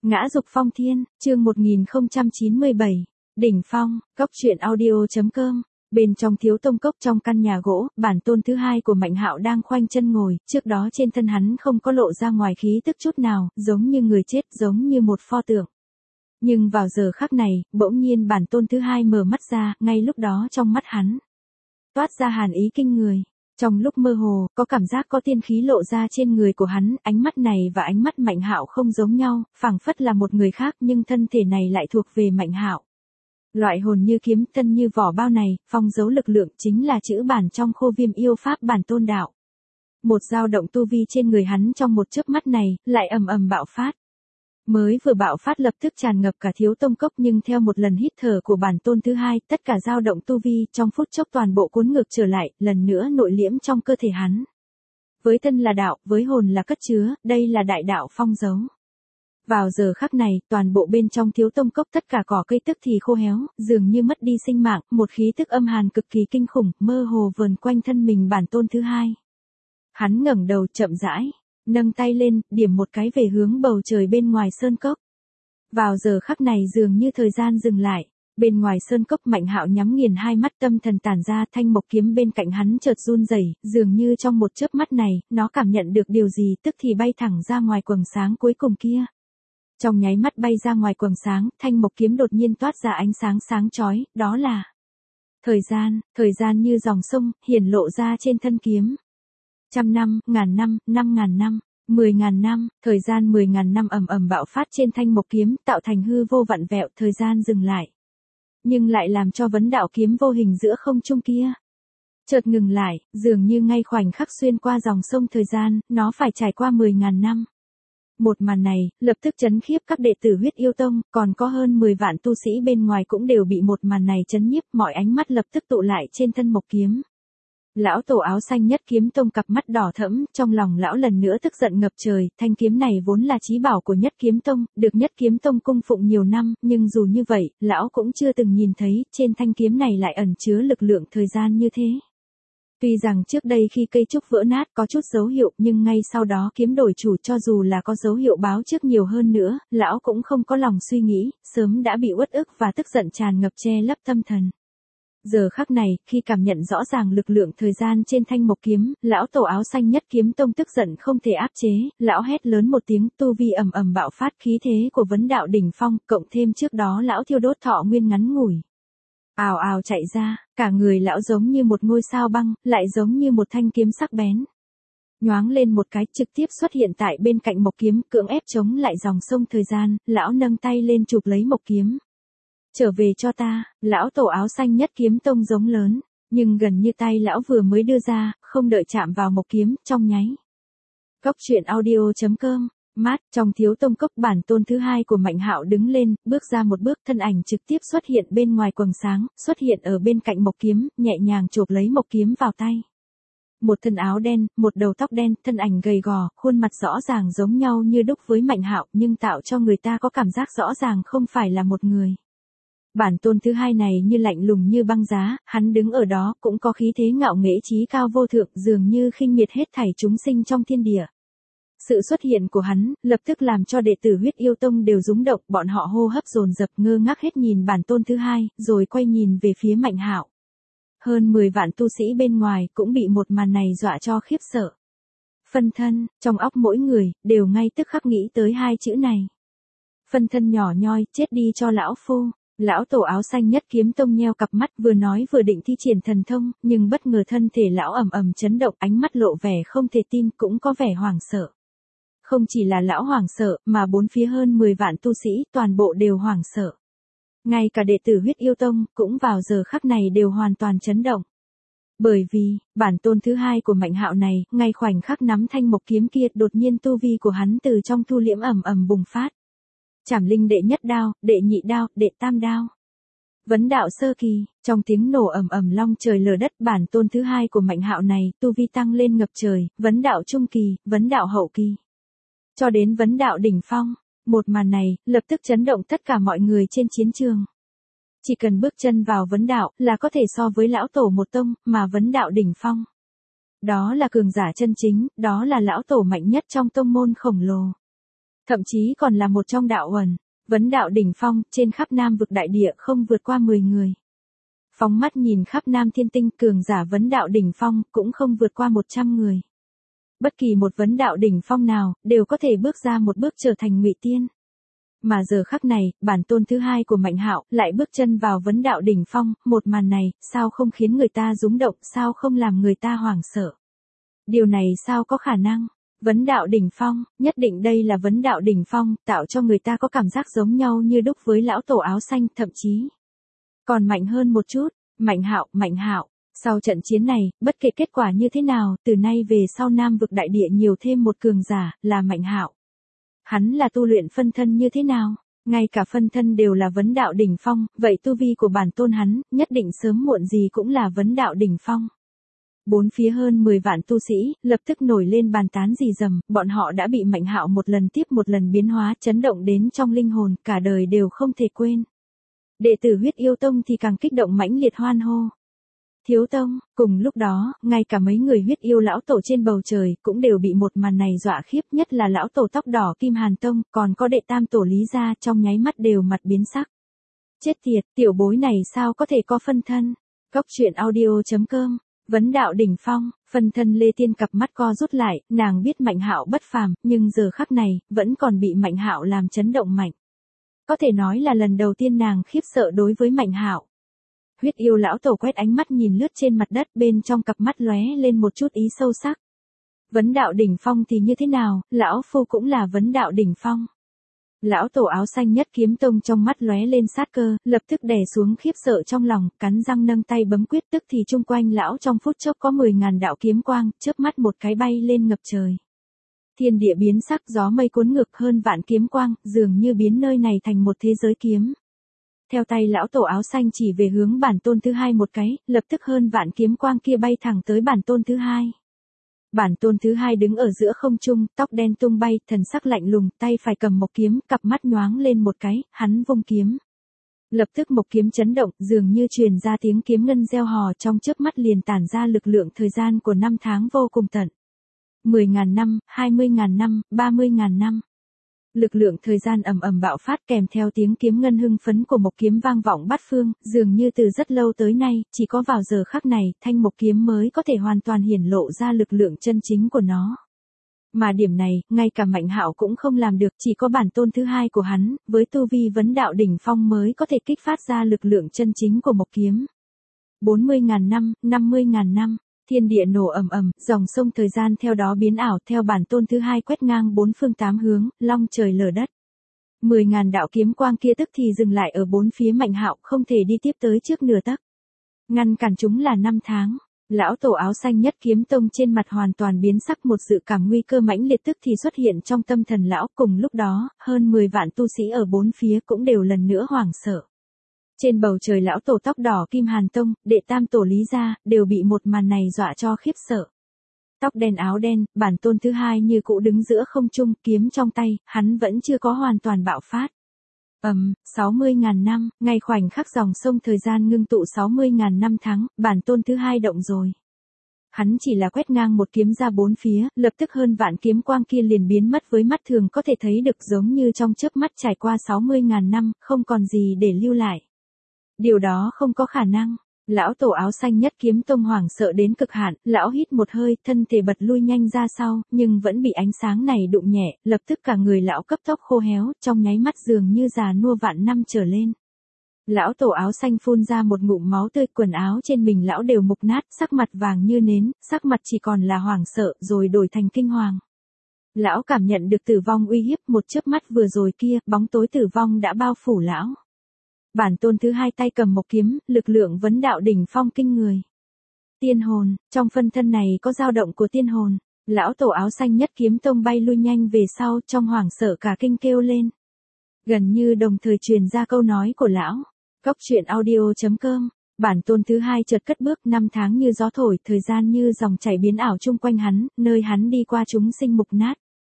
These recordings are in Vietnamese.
Ngã dục phong thiên, chương 1097. Đỉnh phong, góc truyện audio.com. Bên trong Thiếu Tông Cốc trong căn nhà gỗ, bản tôn thứ hai của Mạnh Hạo đang khoanh chân ngồi, trước đó trên thân hắn không có lộ ra ngoài khí tức chút nào, giống như người chết, giống như một pho tượng. Nhưng vào giờ khắc này, bỗng nhiên bản tôn thứ hai mở mắt ra, ngay lúc đó trong mắt hắn toát ra hàn ý kinh người. Trong lúc mơ hồ, có cảm giác có tiên khí lộ ra trên người của hắn, ánh mắt này và ánh mắt Mạnh Hạo không giống nhau, phảng phất là một người khác nhưng thân thể này lại thuộc về Mạnh Hạo. Loại hồn như kiếm, thân như vỏ bao này, phong dấu lực lượng chính là chữ bản trong Khô Viêm yêu pháp bản tôn đạo. Một dao động tu vi trên người hắn trong một chớp mắt này, lại ầm ầm bạo phát. Mới vừa bạo phát lập tức tràn ngập cả Thiếu Tông Cốc, nhưng theo một lần hít thở của bản tôn thứ hai, tất cả dao động tu vi trong phút chốc toàn bộ cuốn ngược trở lại, lần nữa nội liễm trong cơ thể hắn. Với thân là đạo, với hồn là cất chứa, đây là đại đạo phong dấu. Vào giờ khắc này, toàn bộ bên trong Thiếu Tông Cốc tất cả cỏ cây tức thì khô héo, dường như mất đi sinh mạng, một khí tức âm hàn cực kỳ kinh khủng, mơ hồ vờn quanh thân mình bản tôn thứ hai. Hắn ngẩng đầu chậm rãi, nâng tay lên, điểm một cái về hướng bầu trời bên ngoài sơn cốc. Vào giờ khắc này dường như thời gian dừng lại, bên ngoài sơn cốc Mạnh Hạo nhắm nghiền hai mắt, tâm thần tản ra, thanh mộc kiếm bên cạnh hắn chợt run rẩy, dường như trong một chớp mắt này, nó cảm nhận được điều gì, tức thì bay thẳng ra ngoài quầng sáng cuối cùng kia. Trong nháy mắt bay ra ngoài quầng sáng, thanh mộc kiếm đột nhiên toát ra ánh sáng sáng chói, đó là thời gian như dòng sông, hiển lộ ra trên thân kiếm. 100 năm, 1000 năm, 5000 năm, 10.000 năm, thời gian 10.000 năm ầm ầm bạo phát trên thanh mộc kiếm, tạo thành hư vô vặn vẹo, thời gian dừng lại. Nhưng lại làm cho vấn đạo kiếm vô hình giữa không trung kia chợt ngừng lại, dường như ngay khoảnh khắc xuyên qua dòng sông thời gian, nó phải trải qua 10.000 năm. Một màn này, lập tức chấn khiếp các đệ tử Huyết Yêu Tông, còn có hơn 10 vạn tu sĩ bên ngoài cũng đều bị một màn này chấn nhiếp, mọi ánh mắt lập tức tụ lại trên thân mộc kiếm. Lão tổ áo xanh Nhất Kiếm Tông cặp mắt đỏ thẫm, trong lòng lão lần nữa tức giận ngập trời, thanh kiếm này vốn là chí bảo của Nhất Kiếm Tông, được Nhất Kiếm Tông cung phụng nhiều năm, nhưng dù như vậy, lão cũng chưa từng nhìn thấy, trên thanh kiếm này lại ẩn chứa lực lượng thời gian như thế. Tuy rằng trước đây khi cây trúc vỡ nát có chút dấu hiệu, nhưng ngay sau đó kiếm đổi chủ, cho dù là có dấu hiệu báo trước nhiều hơn nữa, lão cũng không có lòng suy nghĩ, sớm đã bị uất ức và tức giận tràn ngập che lấp tâm thần. Giờ khắc này, khi cảm nhận rõ ràng lực lượng thời gian trên thanh mộc kiếm, lão tổ áo xanh Nhất Kiếm Tông tức giận không thể áp chế, lão hét lớn một tiếng, tu vi ầm ầm bạo phát, khí thế của vấn đạo đỉnh phong, cộng thêm trước đó lão thiêu đốt thọ nguyên ngắn ngủi. Ào ào chạy ra, cả người lão giống như một ngôi sao băng, lại giống như một thanh kiếm sắc bén. Nhoáng lên một cái, trực tiếp xuất hiện tại bên cạnh mộc kiếm, cưỡng ép chống lại dòng sông thời gian, lão nâng tay lên chụp lấy mộc kiếm. Trở về cho ta, lão tổ áo xanh Nhất Kiếm Tông giống lớn, nhưng gần như tay lão vừa mới đưa ra, không đợi chạm vào mộc kiếm, trong nháy. Góc truyện audio.com. Mát, trong Thiếu Tông Cốc bản tôn thứ hai của Mạnh Hạo đứng lên, bước ra một bước, thân ảnh trực tiếp xuất hiện bên ngoài quầng sáng, xuất hiện ở bên cạnh mộc kiếm, nhẹ nhàng chộp lấy mộc kiếm vào tay. Một thân áo đen, một đầu tóc đen, thân ảnh gầy gò, khuôn mặt rõ ràng giống nhau như đúc với Mạnh Hạo, nhưng tạo cho người ta có cảm giác rõ ràng không phải là một người. Bản tôn thứ hai này như lạnh lùng như băng giá, hắn đứng ở đó cũng có khí thế ngạo nghễ chí cao vô thượng, dường như khinh miệt hết thảy chúng sinh trong thiên địa. Sự xuất hiện của hắn, lập tức làm cho đệ tử Huyết Yêu Tông đều rúng động, bọn họ hô hấp dồn dập ngơ ngác hết nhìn bản tôn thứ hai, rồi quay nhìn về phía Mạnh Hạo. Hơn 10 vạn tu sĩ bên ngoài cũng bị một màn này dọa cho khiếp sợ. Phân thân, trong óc mỗi người, đều ngay tức khắc nghĩ tới hai chữ này. Phân thân nhỏ nhoi, chết đi cho lão phu. Lão tổ áo xanh Nhất Kiếm Tông nheo cặp mắt, vừa nói vừa định thi triển thần thông, nhưng bất ngờ thân thể lão ầm ầm chấn động, ánh mắt lộ vẻ không thể tin, cũng có vẻ hoảng sợ. Không chỉ là lão hoảng sợ, mà bốn phía hơn 10 vạn tu sĩ, toàn bộ đều hoảng sợ. Ngay cả đệ tử Huyết Yêu Tông, cũng vào giờ khắc này đều hoàn toàn chấn động. Bởi vì, bản tôn thứ hai của Mạnh Hạo này, ngay khoảnh khắc nắm thanh mộc kiếm kia, đột nhiên tu vi của hắn từ trong thu liễm ầm ầm bùng phát. Trảm linh đệ nhất đao, đệ nhị đao, đệ tam đao. Vấn đạo sơ kỳ, trong tiếng nổ ầm ầm long trời lở đất, bản tôn thứ hai của Mạnh Hạo này, tu vi tăng lên ngập trời, vấn đạo trung kỳ, vấn đạo hậu kỳ, cho đến vấn đạo đỉnh phong. Một màn này, lập tức chấn động tất cả mọi người trên chiến trường. Chỉ cần bước chân vào vấn đạo, là có thể so với lão tổ một tông, mà vấn đạo đỉnh phong. Đó là cường giả chân chính, đó là lão tổ mạnh nhất trong tông môn khổng lồ. thậm chí còn là một trong đạo uẩn, vấn đạo đỉnh phong, trên khắp Nam vực đại địa không vượt qua 10 người. Phóng mắt nhìn khắp Nam Thiên Tinh, cường giả vấn đạo đỉnh phong cũng không vượt qua 100 người. Bất kỳ một vấn đạo đỉnh phong nào đều có thể bước ra một bước trở thành ngụy tiên. Mà giờ khắc này, bản tôn thứ hai của Mạnh Hạo lại bước chân vào vấn đạo đỉnh phong, một màn này, sao không khiến người ta rúng động, sao không làm người ta hoảng sợ. Điều này sao có khả năng? Vấn đạo đỉnh phong, nhất định đây là vấn đạo đỉnh phong, tạo cho người ta có cảm giác giống nhau như đúc với lão tổ áo xanh, thậm chí còn mạnh hơn một chút. Mạnh Hạo. Sau trận chiến này, bất kể kết quả như thế nào, từ nay về sau Nam vực đại địa nhiều thêm một cường giả, là Mạnh Hạo. Hắn là tu luyện phân thân như thế nào? Ngay cả phân thân đều là vấn đạo đỉnh phong, vậy tu vi của bản tôn hắn, nhất định sớm muộn gì cũng là vấn đạo đỉnh phong. Bốn phía hơn 10 vạn tu sĩ, lập tức nổi lên bàn tán rì rầm, bọn họ đã bị Mạnh Hạo một lần tiếp một lần biến hóa, chấn động đến trong linh hồn, cả đời đều không thể quên. Đệ tử Huyết Yêu Tông thì càng kích động mãnh liệt hoan hô. Thiếu tông, cùng lúc đó, ngay cả mấy người huyết yêu lão tổ trên bầu trời cũng đều bị một màn này dọa khiếp, nhất là lão tổ tóc đỏ Kim Hàn Tông, còn có đệ tam tổ Lý Gia, trong nháy mắt đều mặt biến sắc. Chết tiệt, tiểu bối này sao có thể có phân thân? Cốc truyện audio.com, vấn đạo đỉnh phong, phân thân Lê Tiên cặp mắt co rút lại, nàng biết Mạnh Hạo bất phàm, nhưng giờ khắc này, vẫn còn bị Mạnh Hạo làm chấn động mạnh. Có thể nói là lần đầu tiên nàng khiếp sợ đối với Mạnh Hạo. Huyết yêu lão tổ quét ánh mắt nhìn lướt trên mặt đất, bên trong cặp mắt lóe lên một chút ý sâu sắc. Vấn đạo đỉnh phong thì như thế nào, lão phu cũng là vấn đạo đỉnh phong. Lão tổ áo xanh Nhất Kiếm Tông trong mắt lóe lên sát cơ, lập tức đè xuống khiếp sợ trong lòng, cắn răng nâng tay bấm quyết, tức thì chung quanh lão trong phút chốc có 10.000 đạo kiếm quang, chớp mắt một cái bay lên ngập trời. Thiên địa biến sắc, gió mây cuốn ngược, hơn vạn kiếm quang, dường như biến nơi này thành một thế giới kiếm. Theo tay lão tổ áo xanh chỉ về hướng bản tôn thứ hai một cái, lập tức hơn vạn kiếm quang kia bay thẳng tới bản tôn thứ hai. Bản tôn thứ hai đứng ở giữa không trung, tóc đen tung bay, thần sắc lạnh lùng, tay phải cầm một kiếm, cặp mắt nhoáng lên một cái, hắn vung kiếm. Lập tức một kiếm chấn động, dường như truyền ra tiếng kiếm ngân reo hò, trong chớp mắt liền tản ra lực lượng thời gian của 5 tháng vô cùng tận. 10.000 năm, 20.000 năm, 30.000 năm. Lực lượng thời gian ầm ầm bạo phát, kèm theo tiếng kiếm ngân hưng phấn của một kiếm vang vọng bát phương, dường như từ rất lâu tới nay, chỉ có vào giờ khắc này, thanh một kiếm mới có thể hoàn toàn hiển lộ ra lực lượng chân chính của nó. Mà điểm này, ngay cả Mạnh Hạo cũng không làm được, chỉ có bản tôn thứ hai của hắn, với tu vi vấn đạo đỉnh phong mới có thể kích phát ra lực lượng chân chính của một kiếm. 40.000 năm, 50.000 năm. Thiên địa nổ ầm ầm, dòng sông thời gian theo đó biến ảo, theo bản tôn thứ hai quét ngang bốn phương tám hướng, long trời lở đất. 10.000 đạo kiếm quang kia tức thì dừng lại ở bốn phía Mạnh Hạo, không thể đi tiếp tới trước nửa tấc. Ngăn cản chúng là 5 tháng. Lão tổ áo xanh Nhất Kiếm Tông trên mặt hoàn toàn biến sắc, một dự cảm nguy cơ mãnh liệt tức thì xuất hiện trong tâm thần lão, cùng lúc đó, hơn 10 vạn tu sĩ ở bốn phía cũng đều lần nữa hoảng sợ. Trên bầu trời lão tổ tóc đỏ Kim Hàn Tông, đệ tam tổ Lý Gia, đều bị một màn này dọa cho khiếp sợ. Tóc đen áo đen, bản tôn thứ hai như cũ đứng giữa không trung, kiếm trong tay, hắn vẫn chưa có hoàn toàn bạo phát. 60.000 năm, ngay khoảnh khắc dòng sông thời gian ngưng tụ 60.000 năm tháng, bản tôn thứ hai động rồi. Hắn chỉ là quét ngang một kiếm ra bốn phía, lập tức hơn vạn kiếm quang kia liền biến mất, với mắt thường có thể thấy được, giống như trong chớp mắt trải qua 60.000 năm, không còn gì để lưu lại. Điều đó không có khả năng. Lão tổ áo xanh Nhất Kiếm Tông hoảng sợ đến cực hạn, lão hít một hơi, thân thể bật lui nhanh ra sau, nhưng vẫn bị ánh sáng này đụng nhẹ, lập tức cả người lão cấp tốc khô héo, trong nháy mắt dường như già nua vạn năm trở lên. Lão tổ áo xanh phun ra một ngụm máu tươi, quần áo trên mình lão đều mục nát, sắc mặt vàng như nến, sắc mặt chỉ còn là hoảng sợ, rồi đổi thành kinh hoàng. Lão cảm nhận được tử vong uy hiếp, một chớp mắt vừa rồi kia, bóng tối tử vong đã bao phủ lão. Bản tôn thứ hai tay cầm một kiếm, lực lượng vấn đạo đỉnh phong kinh người. Tiên hồn, trong phân thân này có dao động của tiên hồn. Lão tổ áo xanh Nhất Kiếm Tông bay lui nhanh về sau, trong hoảng sợ cả kinh kêu lên. Gần như đồng thời truyền ra câu nói của lão. Cốc truyện audio.com, bản tôn thứ hai chợt cất bước, 5 tháng như gió thổi, thời gian như dòng chảy biến ảo chung quanh hắn, nơi hắn đi qua chúng sinh mục nát.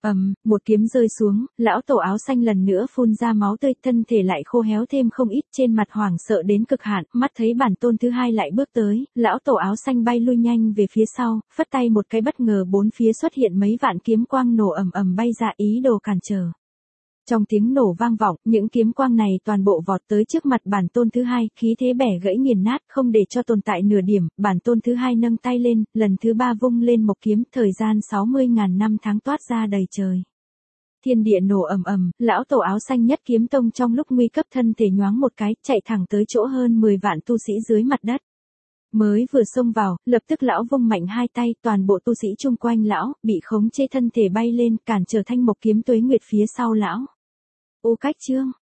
Một kiếm rơi xuống, lão tổ áo xanh lần nữa phun ra máu tươi, thân thể lại khô héo thêm không ít, trên mặt hoảng sợ đến cực hạn, mắt thấy bản tôn thứ hai lại bước tới, lão tổ áo xanh bay lui nhanh về phía sau, phất tay một cái bất ngờ bốn phía xuất hiện mấy vạn kiếm quang nổ ầm ầm bay ra ý đồ cản trở. Trong tiếng nổ vang vọng, những kiếm quang này toàn bộ vọt tới trước mặt bản tôn thứ hai, khí thế bẻ gãy nghiền nát, không để cho tồn tại nửa điểm, bản tôn thứ hai nâng tay lên, lần thứ ba vung lên một kiếm, thời gian 60.000 năm tháng toát ra đầy trời. Thiên địa nổ ầm ầm, lão tổ áo xanh nhất kiếm tông trong lúc nguy cấp thân thể nhoáng một cái, chạy thẳng tới chỗ hơn 10 vạn tu sĩ dưới mặt đất. Mới vừa xông vào, lập tức lão vung mạnh hai tay, toàn bộ tu sĩ chung quanh lão, bị khống chế thân thể bay lên, cản trở thanh mộc kiếm tuế nguyệt phía sau lão. Cách chương